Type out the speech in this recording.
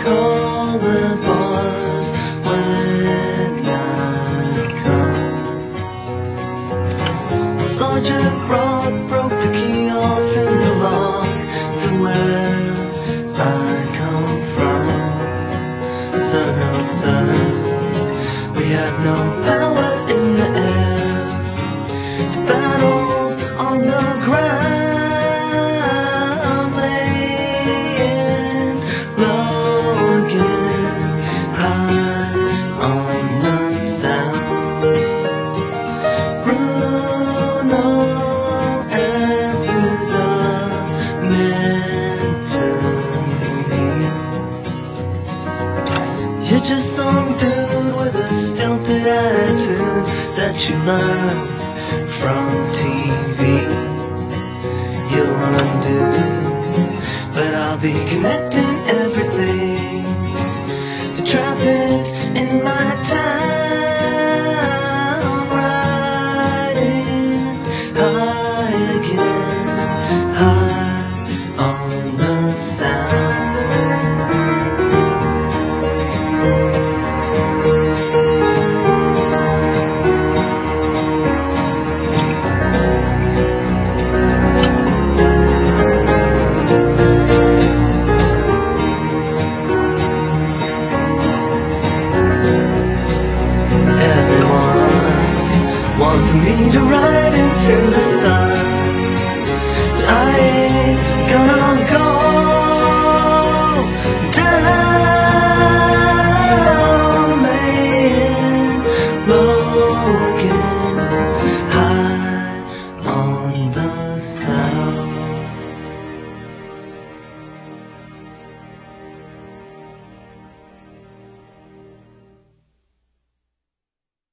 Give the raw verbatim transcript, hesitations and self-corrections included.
color bars when night comes. The sergeant brought broke the key off in the lock to where I come from. Sir, no sir, we have no power in the air. The battle's on the ground, laying low again, high on the sound. Bruno S's are meant to me. You're just some dude with a stilted attitude that you learn from T V. You'll undo, but I'll be connecting everything. The traffic in my town, riding high again, high on the sound. Wants me to ride into the sun, but I ain't gonna go down.